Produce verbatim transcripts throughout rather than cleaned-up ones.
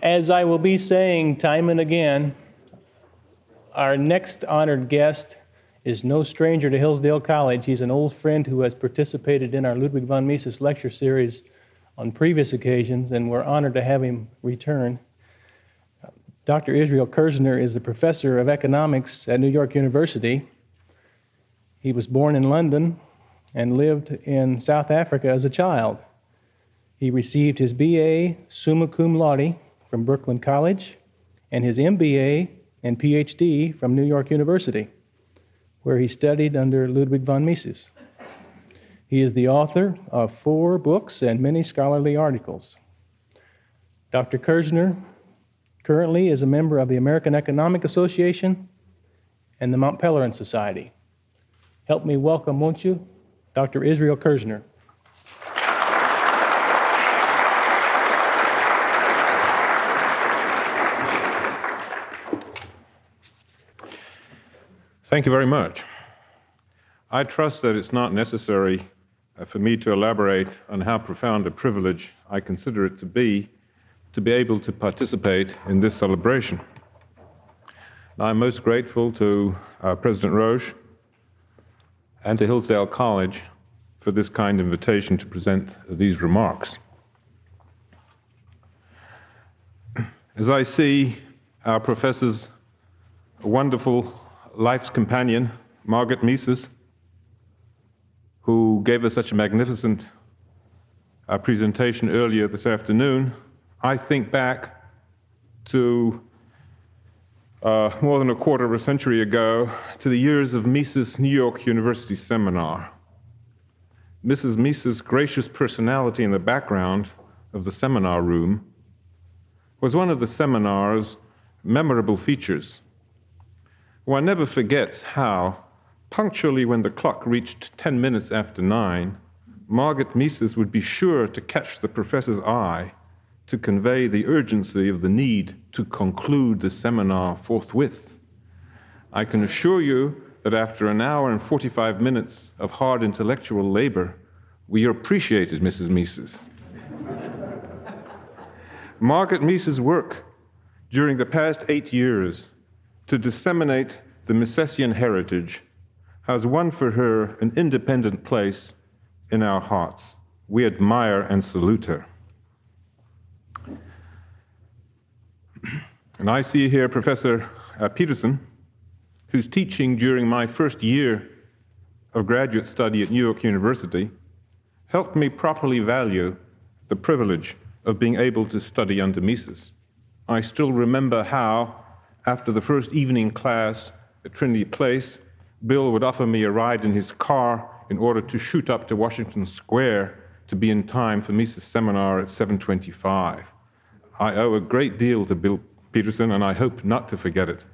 As I will be saying time and again, our next honored guest is no stranger to Hillsdale College. He's an old friend who has participated in our Ludwig von Mises lecture series on previous occasions, and we're honored to have him return. Doctor Israel Kirzner is the professor of economics at New York University. He was born in London and lived in South Africa as a child. He received his B A summa cum laude from Brooklyn College and his M B A and P H D from New York University, where he studied under Ludwig von Mises. He is the author of four books and many scholarly articles. Doctor Kirzner currently is a member of the American Economic Association and the Mount Pelerin Society. Help me welcome, won't you, Doctor Israel Kirzner. Thank you very much. I trust that it's not necessary uh, for me to elaborate on how profound a privilege I consider it to be to be able to participate in this celebration. I'm most grateful to uh, President Roche and to Hillsdale College for this kind invitation to present these remarks. As I see our professor's wonderful life's companion, Margaret Mises, who gave us such a magnificent uh, presentation earlier this afternoon, I think back to uh, more than a quarter of a century ago to the years of Mises' New York University seminar. Missus Mises' gracious personality in the background of the seminar room was one of the seminar's memorable features. One never forgets how, punctually when the clock reached ten minutes after nine, Margaret Mises would be sure to catch the professor's eye to convey the urgency of the need to conclude the seminar forthwith. I can assure you that after an hour and forty-five minutes of hard intellectual labor, we appreciated Missus Mises. Margaret Mises' work during the past eight years to disseminate the Misesian heritage has won for her an independent place in our hearts. We admire and salute her. And I see here Professor uh, Peterson, whose teaching during my first year of graduate study at New York University helped me properly value the privilege of being able to study under Mises. I still remember how, after the first evening class at Trinity Place, Bill would offer me a ride in his car in order to shoot up to Washington Square to be in time for Mises' seminar at seven twenty-five. I owe a great deal to Bill Peterson, and I hope not to forget it.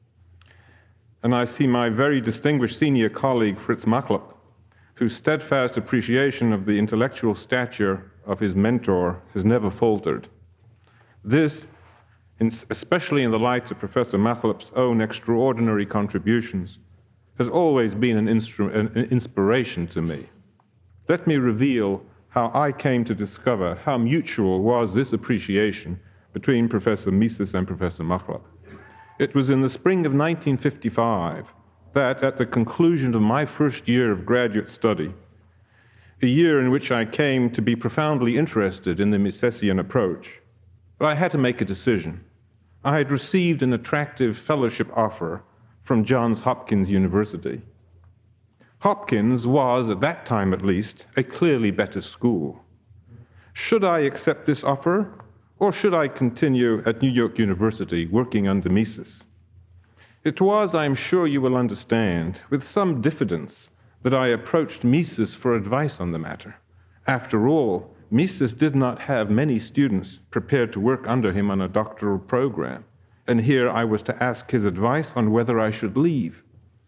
And I see my very distinguished senior colleague, Fritz Machlup, whose steadfast appreciation of the intellectual stature of his mentor has never faltered. This, in, especially in the light of Professor Machlup's own extraordinary contributions, has always been an, instru- an inspiration to me. Let me reveal how I came to discover how mutual was this appreciation between Professor Mises and Professor Machlup. It was in the spring of nineteen fifty-five that, at the conclusion of my first year of graduate study, a year in which I came to be profoundly interested in the Misesian approach, but I had to make a decision. I had received an attractive fellowship offer from Johns Hopkins University. Hopkins was, at that time at least, a clearly better school. Should I accept this offer, or should I continue at New York University working under Mises? It was, I am sure you will understand, with some diffidence that I approached Mises for advice on the matter. After all, Mises did not have many students prepared to work under him on a doctoral program, and here I was to ask his advice on whether I should leave.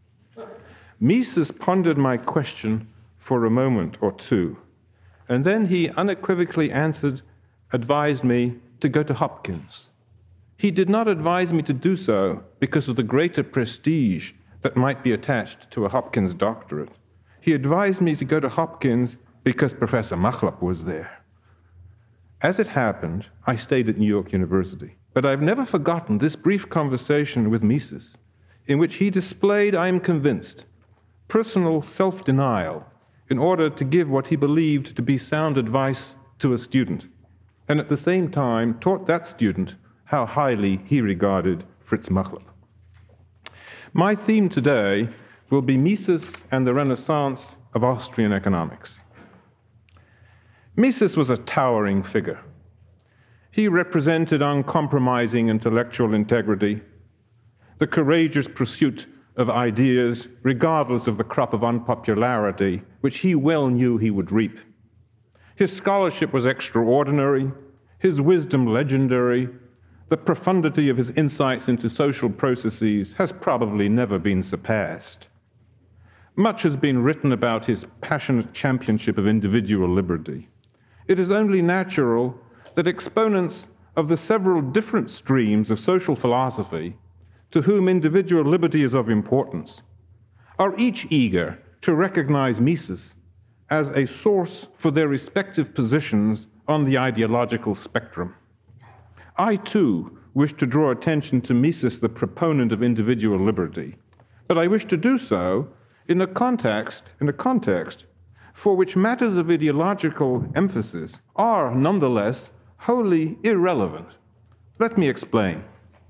Mises pondered my question for a moment or two, and then he unequivocally answered, advised me to go to Hopkins. He did not advise me to do so because of the greater prestige that might be attached to a Hopkins doctorate. He advised me to go to Hopkins because Professor Machlup was there. As it happened, I stayed at New York University, but I've never forgotten this brief conversation with Mises, in which he displayed, I am convinced, personal self-denial in order to give what he believed to be sound advice to a student, and at the same time taught that student how highly he regarded Fritz Machlup. My theme today will be Mises and the Renaissance of Austrian economics. Mises was a towering figure. He represented uncompromising intellectual integrity, the courageous pursuit of ideas regardless of the crop of unpopularity which he well knew he would reap. His scholarship was extraordinary, his wisdom legendary. The profundity of his insights into social processes has probably never been surpassed. Much has been written about his passionate championship of individual liberty. It is only natural that exponents of the several different streams of social philosophy to whom individual liberty is of importance are each eager to recognize Mises as a source for their respective positions on the ideological spectrum. I, too, wish to draw attention to Mises, the proponent of individual liberty, but I wish to do so in a context, in a context for which matters of ideological emphasis are, nonetheless, wholly irrelevant. Let me explain.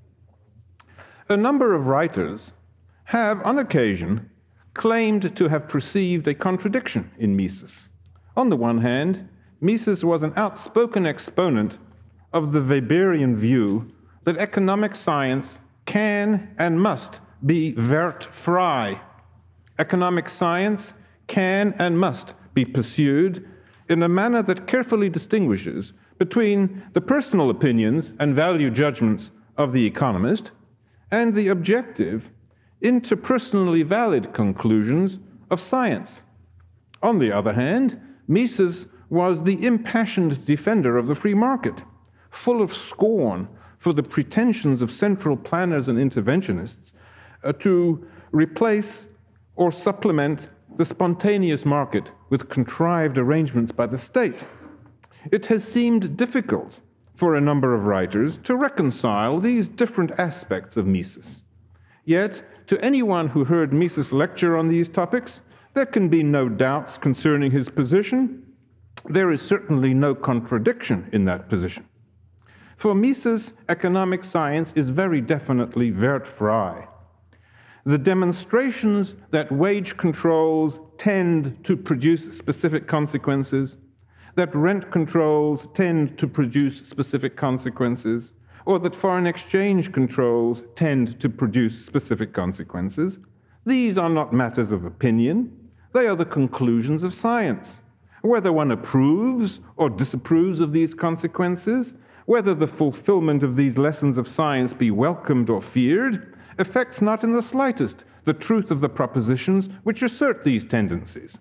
A number of writers have, on occasion, claimed to have perceived a contradiction in Mises. On the one hand, Mises was an outspoken exponent of the Weberian view that economic science can and must be wertfrei. Economic science can and must be pursued in a manner that carefully distinguishes between the personal opinions and value judgments of the economist and the objective, interpersonally valid conclusions of science. On the other hand, Mises was the impassioned defender of the free market, full of scorn for the pretensions of central planners and interventionists uh, to replace or supplement the spontaneous market with contrived arrangements by the state. It has seemed difficult for a number of writers to reconcile these different aspects of Mises. Yet, to anyone who heard Mises lecture on these topics, there can be no doubts concerning his position. There is certainly no contradiction in that position. For Mises, economic science is very definitely wertfrei. The demonstrations that wage controls tend to produce specific consequences, that rent controls tend to produce specific consequences, or that foreign exchange controls tend to produce specific consequences, these are not matters of opinion. They are the conclusions of science. Whether one approves or disapproves of these consequences, whether the fulfillment of these lessons of science be welcomed or feared, affects not in the slightest the truth of the propositions which assert these tendencies.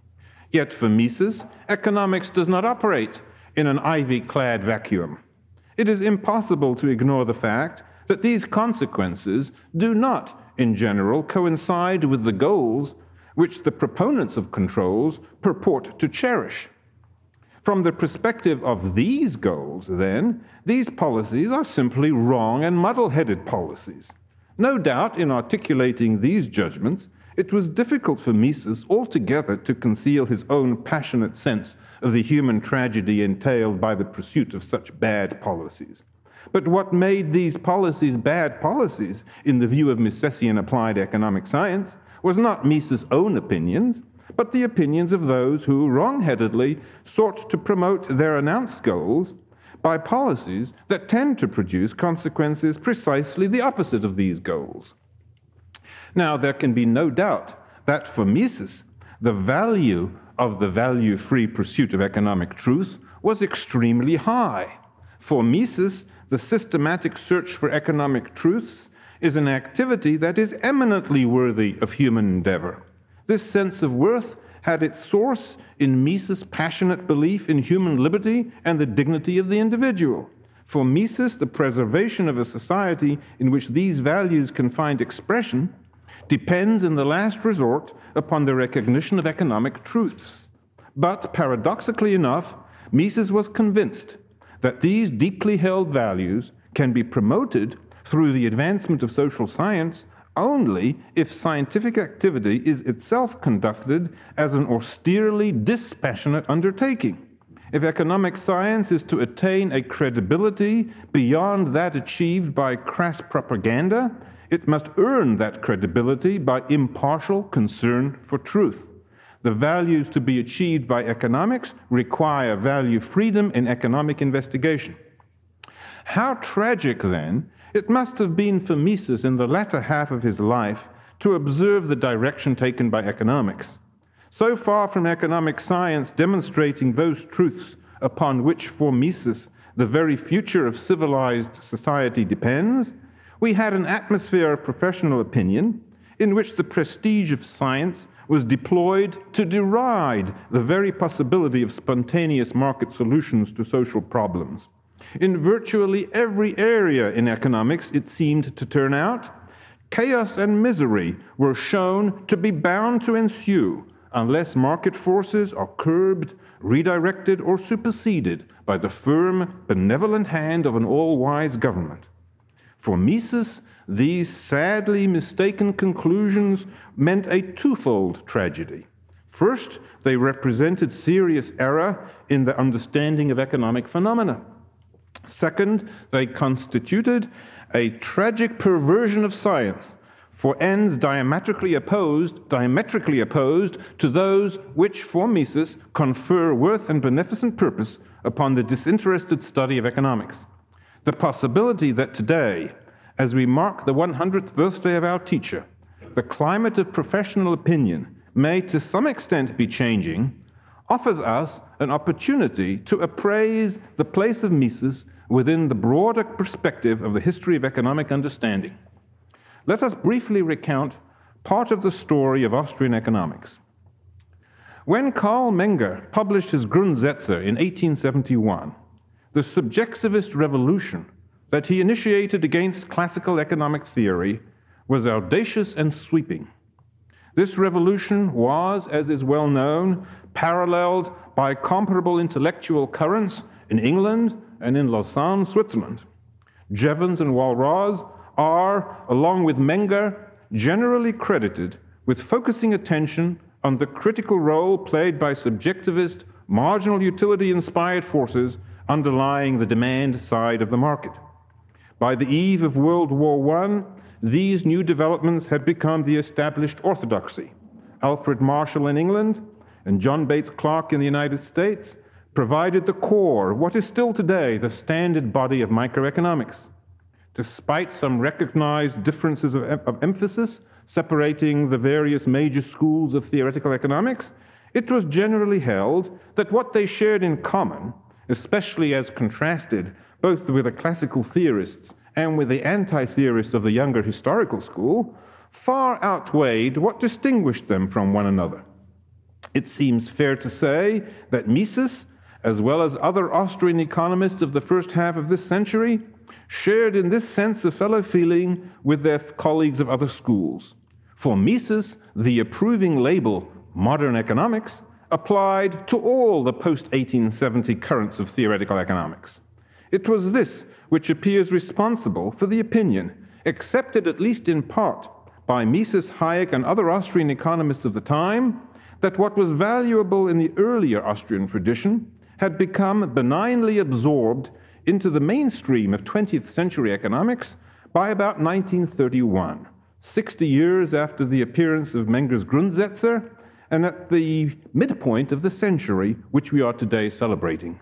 Yet for Mises, economics does not operate in an ivy-clad vacuum. It is impossible to ignore the fact that these consequences do not, in general, coincide with the goals which the proponents of controls purport to cherish. From the perspective of these goals, then, these policies are simply wrong and muddle-headed policies. No doubt, in articulating these judgments, it was difficult for Mises altogether to conceal his own passionate sense of the human tragedy entailed by the pursuit of such bad policies. But what made these policies bad policies, in the view of Misesian applied economic science, was not Mises' own opinions, but the opinions of those who, wrong-headedly, sought to promote their announced goals by policies that tend to produce consequences precisely the opposite of these goals. Now, there can be no doubt that for Mises, the value of the value-free pursuit of economic truth was extremely high. For Mises, the systematic search for economic truths is an activity that is eminently worthy of human endeavor. This sense of worth had its source in Mises' passionate belief in human liberty and the dignity of the individual. For Mises, the preservation of a society in which these values can find expression depends in the last resort upon the recognition of economic truths. But paradoxically enough, Mises was convinced that these deeply held values can be promoted through the advancement of social science only if scientific activity is itself conducted as an austerely dispassionate undertaking. If economic science is to attain a credibility beyond that achieved by crass propaganda, it must earn that credibility by impartial concern for truth. The values to be achieved by economics require value freedom in economic investigation. How tragic, then, it must have been for Mises in the latter half of his life to observe the direction taken by economics. So far from economic science demonstrating those truths upon which, for Mises, the very future of civilized society depends, we had an atmosphere of professional opinion in which the prestige of science was deployed to deride the very possibility of spontaneous market solutions to social problems. In virtually every area in economics, it seemed to turn out, chaos and misery were shown to be bound to ensue unless market forces are curbed, redirected, or superseded by the firm, benevolent hand of an all-wise government. For Mises, these sadly mistaken conclusions meant a twofold tragedy. First, they represented serious error in the understanding of economic phenomena. Second, they constituted a tragic perversion of science for ends diametrically opposed, diametrically opposed to those which, for Mises, confer worth and beneficent purpose upon the disinterested study of economics. The possibility that today, as we mark the one hundredth birthday of our teacher, the climate of professional opinion may to some extent be changing, offers us an opportunity to appraise the place of Mises within the broader perspective of the history of economic understanding. Let us briefly recount part of the story of Austrian economics. When Karl Menger published his Grundsätze in eighteen seventy-one, the subjectivist revolution that he initiated against classical economic theory was audacious and sweeping. This revolution was, as is well known, paralleled by comparable intellectual currents in England and in Lausanne, Switzerland. Jevons and Walras are, along with Menger, generally credited with focusing attention on the critical role played by subjectivist, marginal utility-inspired forces underlying the demand side of the market. By the eve of World War One, these new developments had become the established orthodoxy. Alfred Marshall in England and John Bates Clark in the United States provided the core of what is still today the standard body of microeconomics. Despite some recognized differences of, of emphasis separating the various major schools of theoretical economics, it was generally held that what they shared in common, especially as contrasted both with the classical theorists and with the anti-theorists of the younger historical school, far outweighed what distinguished them from one another. It seems fair to say that Mises, as well as other Austrian economists of the first half of this century, shared in this sense of fellow feeling with their colleagues of other schools. For Mises, the approving label modern economics applied to all the post eighteen seventy currents of theoretical economics. It was this which appears responsible for the opinion, accepted at least in part by Mises, Hayek, and other Austrian economists of the time, that what was valuable in the earlier Austrian tradition had become benignly absorbed into the mainstream of twentieth century economics by about nineteen thirty-one, sixty years after the appearance of Menger's Grundsätze, and at the midpoint of the century which we are today celebrating.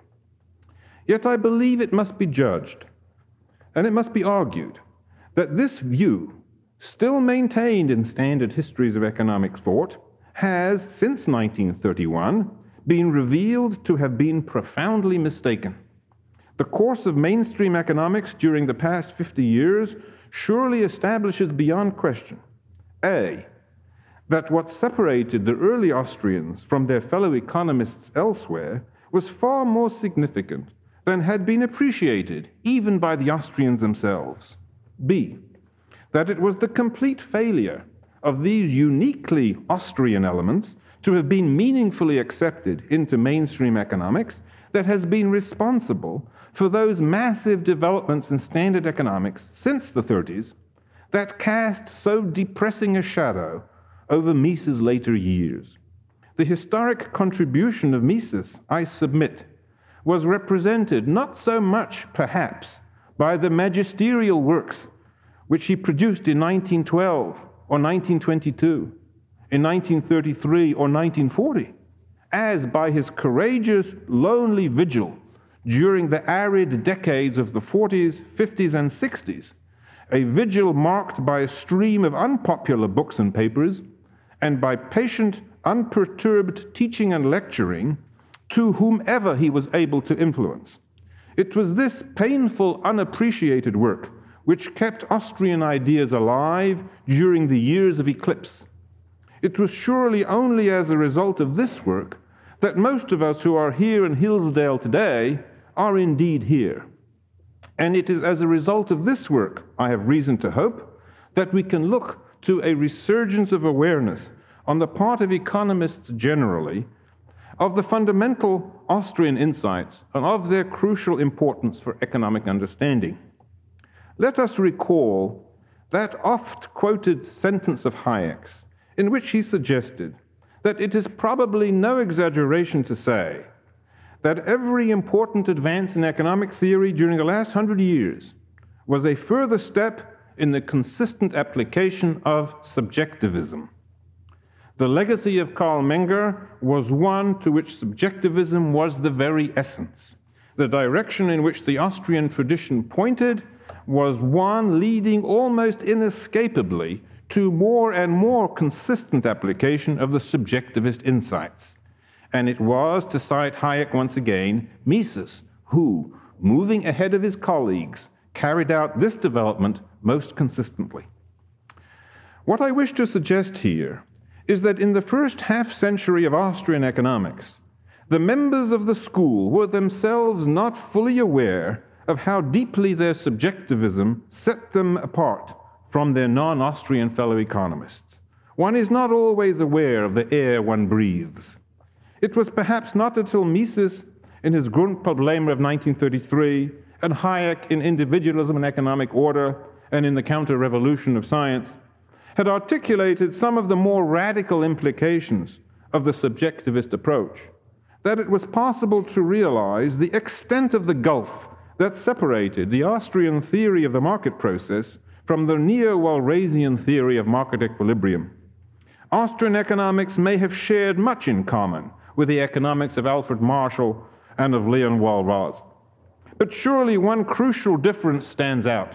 Yet I believe it must be judged, and it must be argued, that this view, still maintained in standard histories of economic thought, has, since nineteen thirty-one, been revealed to have been profoundly mistaken. The course of mainstream economics during the past fifty years surely establishes beyond question, A, that what separated the early Austrians from their fellow economists elsewhere was far more significant than had been appreciated even by the Austrians themselves. B, that it was the complete failure of these uniquely Austrian elements to have been meaningfully accepted into mainstream economics that has been responsible for those massive developments in standard economics since the thirties that cast so depressing a shadow over Mises' later years. The historic contribution of Mises, I submit, was represented not so much, perhaps, by the magisterial works which he produced in nineteen twelve or nineteen twenty-two, in nineteen thirty-three or nineteen forty, as by his courageous, lonely vigil during the arid decades of the forties, fifties, and sixties, a vigil marked by a stream of unpopular books and papers, and by patient, unperturbed teaching and lecturing to whomever he was able to influence. It was this painful, unappreciated work which kept Austrian ideas alive during the years of eclipse. It was surely only as a result of this work that most of us who are here in Hillsdale today are indeed here. And it is as a result of this work, I have reason to hope, that we can look to a resurgence of awareness on the part of economists generally of the fundamental Austrian insights and of their crucial importance for economic understanding. Let us recall that oft-quoted sentence of Hayek's, in which he suggested that it is probably no exaggeration to say that every important advance in economic theory during the last hundred years was a further step in the consistent application of subjectivism. The legacy of Karl Menger was one to which subjectivism was the very essence. The direction in which the Austrian tradition pointed was one leading almost inescapably to more and more consistent application of the subjectivist insights. And it was, to cite Hayek once again, Mises who, moving ahead of his colleagues, carried out this development most consistently. What I wish to suggest here is that in the first half century of Austrian economics, the members of the school were themselves not fully aware of how deeply their subjectivism set them apart from their non-Austrian fellow economists. One is not always aware of the air one breathes. It was perhaps not until Mises, in his Grundprobleme of nineteen thirty-three, and Hayek in Individualism and Economic Order, and in the Counter-Revolution of Science, had articulated some of the more radical implications of the subjectivist approach, that it was possible to realize the extent of the gulf that separated the Austrian theory of the market process from the neo-Walrasian theory of market equilibrium. Austrian economics may have shared much in common with the economics of Alfred Marshall and of Leon Walras. But surely one crucial difference stands out.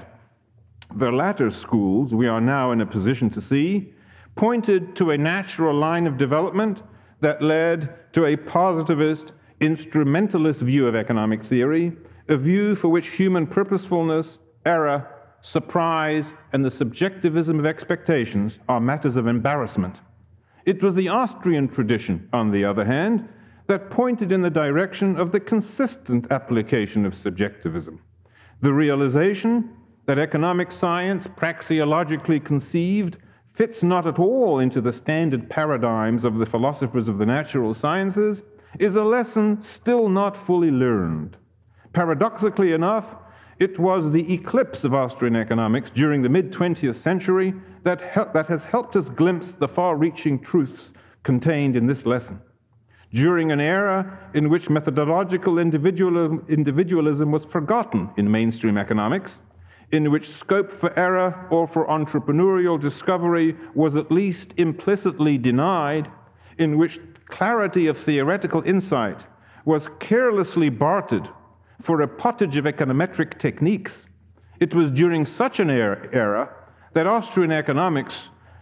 The latter schools, we are now in a position to see, pointed to a natural line of development that led to a positivist, instrumentalist view of economic theory, a view for which human purposefulness, error, surprise, and the subjectivism of expectations are matters of embarrassment. It was the Austrian tradition, on the other hand, that pointed in the direction of the consistent application of subjectivism. The realization that economic science, praxeologically conceived, fits not at all into the standard paradigms of the philosophers of the natural sciences is a lesson still not fully learned. Paradoxically enough, it was the eclipse of Austrian economics during the mid-twentieth century that, hel- that has helped us glimpse the far-reaching truths contained in this lesson. During an era in which methodological individualism, individualism was forgotten in mainstream economics, in which scope for error or for entrepreneurial discovery was at least implicitly denied, in which clarity of theoretical insight was carelessly bartered for a pottage of econometric techniques, it was during such an era that Austrian economics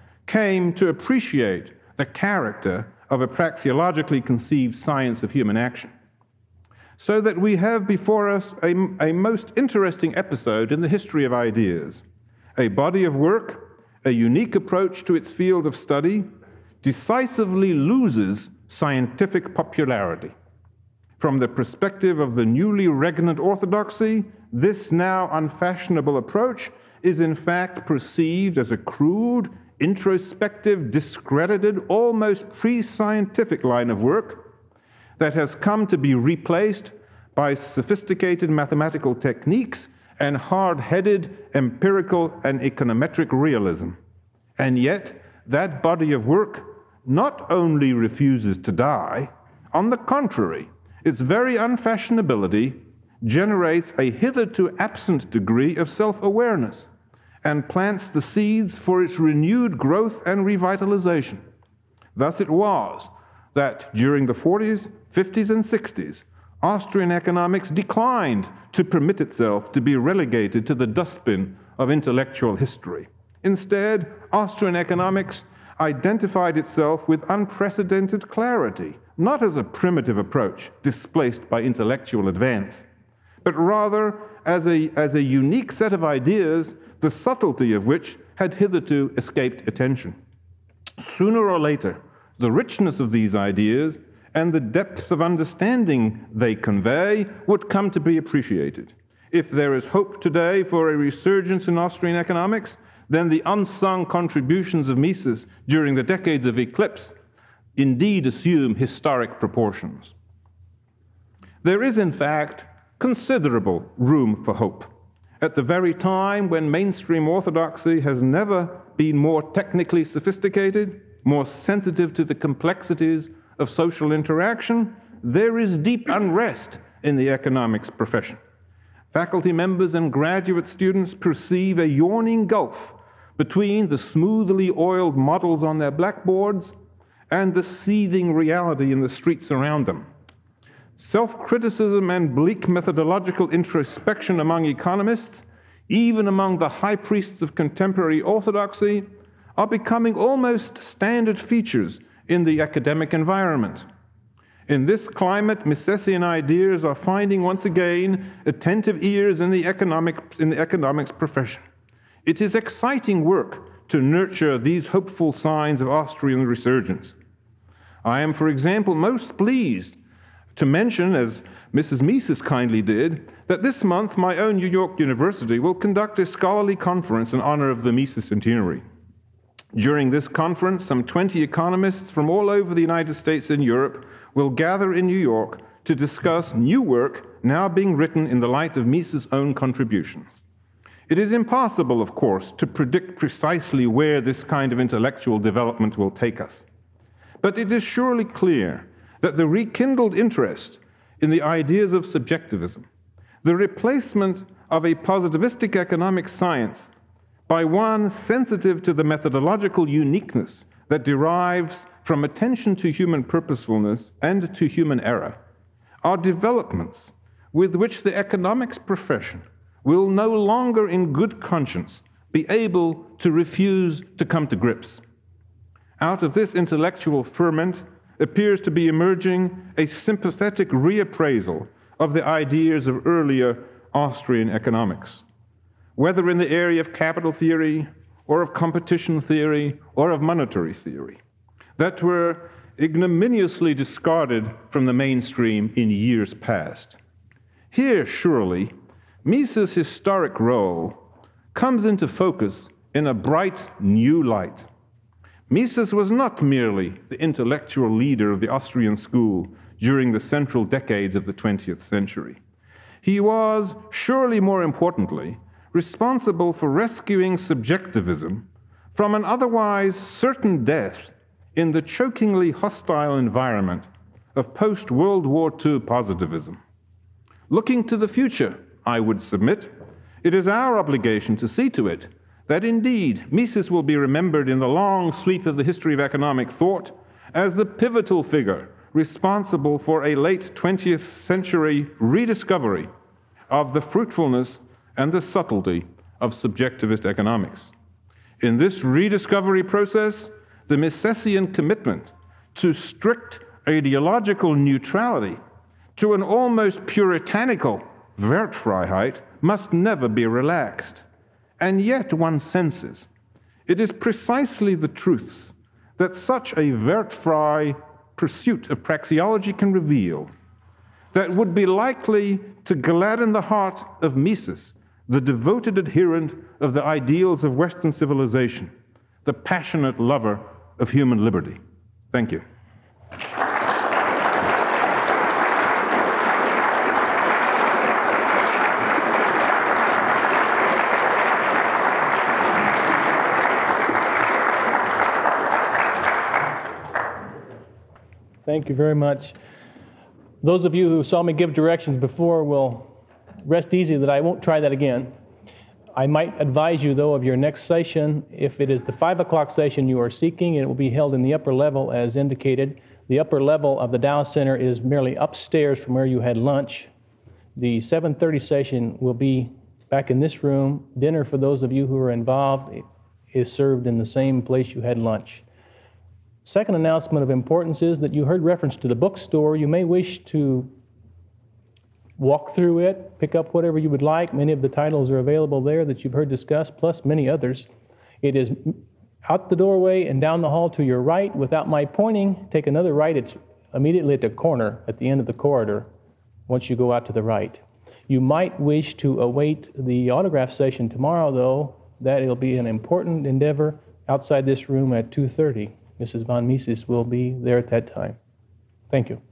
came to appreciate the character of a praxeologically conceived science of human action. So that we have before us a, a most interesting episode in the history of ideas, a body of work, a unique approach to its field of study, decisively loses scientific popularity. From the perspective of the newly regnant orthodoxy, this now unfashionable approach is in fact perceived as a crude, introspective, discredited, almost pre-scientific line of work that has come to be replaced by sophisticated mathematical techniques and hard-headed empirical and econometric realism. And yet, that body of work not only refuses to die, on the contrary, its very unfashionability generates a hitherto absent degree of self-awareness and plants the seeds for its renewed growth and revitalization. Thus it was that during the forties, fifties, and sixties, Austrian economics declined to permit itself to be relegated to the dustbin of intellectual history. Instead, Austrian economics identified itself with unprecedented clarity, not as a primitive approach displaced by intellectual advance, but rather as a, as a unique set of ideas, the subtlety of which had hitherto escaped attention. Sooner or later, the richness of these ideas and the depth of understanding they convey would come to be appreciated. If there is hope today for a resurgence in Austrian economics, then the unsung contributions of Mises during the decades of eclipse indeed assume historic proportions. There is, in fact, considerable room for hope. At the very time when mainstream orthodoxy has never been more technically sophisticated, more sensitive to the complexities of social interaction, there is deep unrest in the economics profession. Faculty members and graduate students perceive a yawning gulf between the smoothly oiled models on their blackboards and the seething reality in the streets around them. Self-criticism and bleak methodological introspection among economists, even among the high priests of contemporary orthodoxy, are becoming almost standard features in the academic environment. In this climate, Misesian ideas are finding once again attentive ears in the, economic, in the economics profession. It is exciting work to nurture these hopeful signs of Austrian resurgence. I am, for example, most pleased to mention, as Missus Mises kindly did, that this month my own New York University will conduct a scholarly conference in honor of the Mises centenary. During this conference, some twenty economists from all over the United States and Europe will gather in New York to discuss new work now being written in the light of Mises' own contributions. It is impossible, of course, to predict precisely where this kind of intellectual development will take us. But it is surely clear that the rekindled interest in the ideas of subjectivism, the replacement of a positivistic economic science by one sensitive to the methodological uniqueness that derives from attention to human purposefulness and to human error, are developments with which the economics profession will no longer in good conscience be able to refuse to come to grips. Out of this intellectual ferment appears to be emerging a sympathetic reappraisal of the ideas of earlier Austrian economics, whether in the area of capital theory or of competition theory or of monetary theory, that were ignominiously discarded from the mainstream in years past. Here, surely, Mises' historic role comes into focus in a bright new light. Mises was not merely the intellectual leader of the Austrian school during the central decades of the twentieth century. He was, surely more importantly, responsible for rescuing subjectivism from an otherwise certain death in the chokingly hostile environment of post-World War Two positivism. Looking to the future, I would submit, it is our obligation to see to it that indeed Mises will be remembered in the long sweep of the history of economic thought as the pivotal figure responsible for a late twentieth century rediscovery of the fruitfulness and the subtlety of subjectivist economics. In this rediscovery process, the Misesian commitment to strict ideological neutrality, to an almost puritanical Wertfreiheit, must never be relaxed. And yet one senses it is precisely the truths that such a wertfrei pursuit of praxeology can reveal that would be likely to gladden the heart of Mises, the devoted adherent of the ideals of Western civilization, the passionate lover of human liberty. Thank you. Thank you very much. Those of you who saw me give directions before will rest easy that I won't try that again. I might advise you, though, of your next session. If it is the five o'clock session you are seeking, it will be held in the upper level as indicated. The upper level of the Dow Center is merely upstairs from where you had lunch. The seven thirty session will be back in this room. Dinner, for those of you who are involved, is served in the same place you had lunch. Second announcement of importance is that you heard reference to the bookstore. You may wish to walk through it, pick up whatever you would like. Many of the titles are available there that you've heard discussed, plus many others. It is out the doorway and down the hall to your right. Without my pointing, take another right. It's immediately at the corner, at the end of the corridor, once you go out to the right. You might wish to await the autograph session tomorrow, though. That it'll be an important endeavor outside this room at two thirty. Missus Von Mises will be there at that time. Thank you.